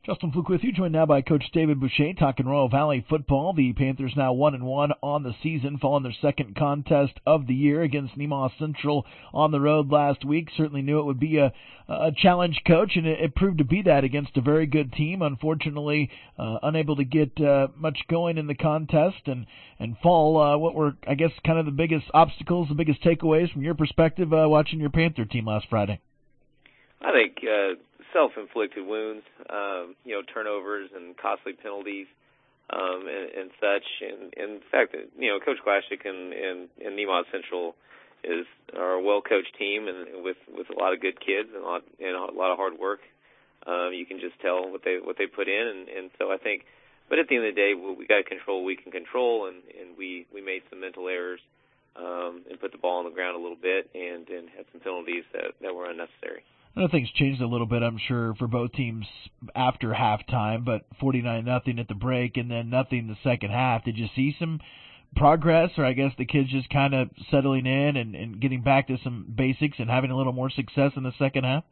Justin Fluke with you, joined now by Coach David Boucher, talking Royal Valley football. The Panthers now 1-1 on the season, following their second contest of the year against Nemaw Central on the road last week. Certainly knew it would be a challenge, Coach, and it proved to be that against a very good team. Unfortunately, unable to get much going in the contest and fall. What were, I guess, kind of the biggest obstacles, the biggest takeaways from your perspective watching your Panther team last Friday? I think self-inflicted wounds, turnovers and costly penalties, and such. And the fact that, Coach Glassick and Nemaw Central are a well-coached team and with a lot of good kids and a lot of hard work. You can just tell what they put in. And so I think, but at the end of the day, we got to control what we can control, and we made some mental errors, and put the ball on the ground a little bit and had some penalties that were unnecessary. I know things changed a little bit, I'm sure, for both teams after halftime, but 49-0 at the break and then nothing the second half. Did you see some progress, or I guess the kids just kind of settling in and getting back to some basics and having a little more success in the second half?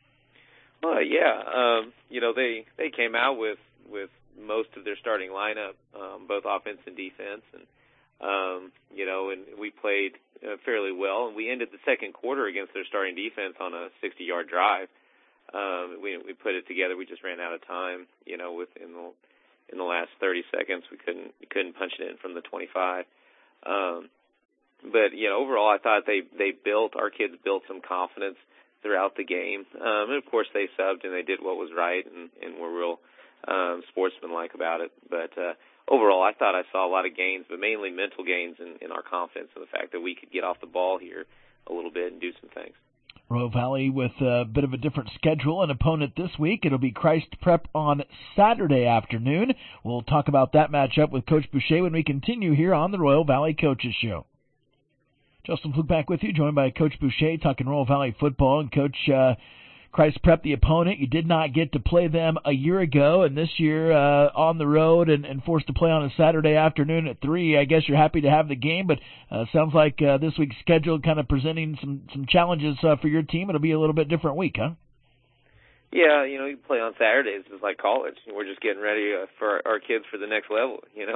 Yeah. They came out with most of their starting lineup, both offense and defense, and we played fairly well, and we ended the second quarter against their starting defense on a 60-yard drive. We put it together. We just ran out of time, in the last 30 seconds. We couldn't punch it in from the 25. But overall, I thought our kids built some confidence throughout the game. And of course, they subbed and they did what was right and were real sportsmanlike about it. But overall, I thought I saw a lot of gains, but mainly mental gains in our confidence and the fact that we could get off the ball here a little bit and do some things. Royal Valley with a bit of a different schedule. An opponent this week, it'll be Christ Prep on Saturday afternoon. We'll talk about that matchup with Coach Boucher when we continue here on the Royal Valley Coaches Show. Justin Fluke back with you, joined by Coach Boucher, talking Royal Valley football. And Coach, Christ Prep, the opponent, you did not get to play them a year ago, and this year on the road and forced to play on a Saturday afternoon at 3. I guess you're happy to have the game, but sounds like this week's schedule kind of presenting some challenges for your team. It'll be a little bit different week, huh? Yeah, you play on Saturdays. It's like college. We're just getting ready for our kids for the next level,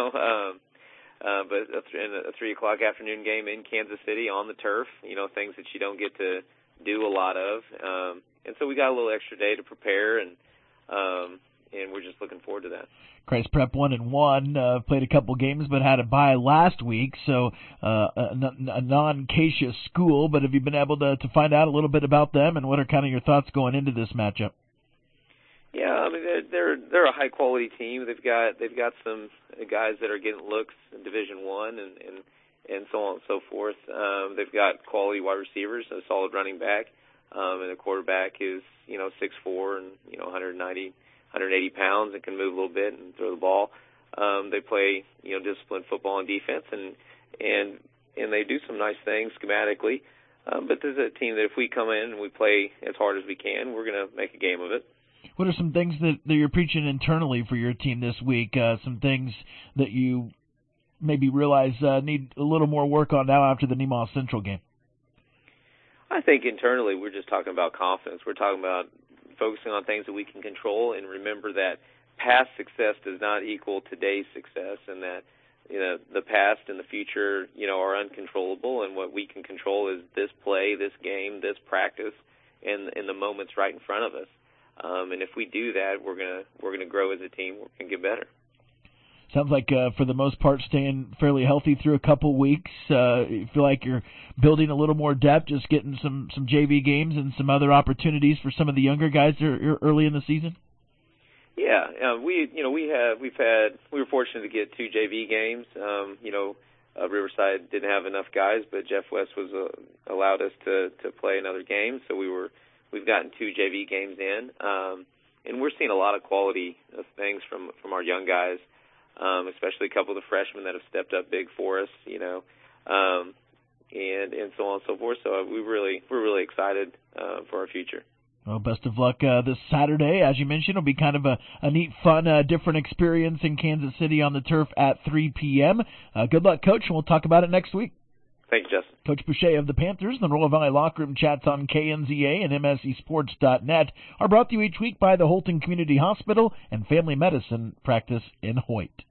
But a 3 o'clock afternoon game in Kansas City on the turf, things that you don't get to do a lot of. And so we got a little extra day to prepare, and we're just looking forward to that. Christ Prep 1-1, played a couple games, but had a bye last week, so a non-Acacia school. But have you been able to find out a little bit about them, and what are kind of your thoughts going into this matchup? Yeah, I mean they're a high quality team. They've got some guys that are getting looks in Division I and so on and so forth. They've got quality wide receivers, a solid running back. And the quarterback is, 6'4" and, 180 pounds and can move a little bit and throw the ball. They play, disciplined football and defense, and they do some nice things schematically. But there's a team that if we come in and we play as hard as we can, we're going to make a game of it. What are some things that you're preaching internally for your team this week? Some things that you maybe realize need a little more work on now after the Nemaw Central game? I think internally we're just talking about confidence. We're talking about focusing on things that we can control, and remember that past success does not equal today's success, and that the past and the future are uncontrollable, and what we can control is this play, this game, this practice, and the moments right in front of us. And if we do that, we're gonna grow as a team. We're gonna get better. Sounds like, for the most part, staying fairly healthy through a couple weeks. You feel like you're building a little more depth, just getting some JV games and some other opportunities for some of the younger guys early in the season. Yeah, we were fortunate to get 2 JV games. Riverside didn't have enough guys, but Jeff West allowed us to play another game, so we've gotten 2 JV games in, and we're seeing a lot of quality of things from our young guys. Especially a couple of the freshmen that have stepped up big for us, and so on and so forth. So we're really excited for our future. Well, best of luck this Saturday. As you mentioned, it'll be kind of a neat, fun, different experience in Kansas City on the turf at 3 p.m. Good luck, Coach, and we'll talk about it next week. Thank you, Justin. Coach Boucher of the Panthers and the Royal Valley Locker Room chats on KNZA and MSEsports.net are brought to you each week by the Holton Community Hospital and Family Medicine Practice in Hoyt.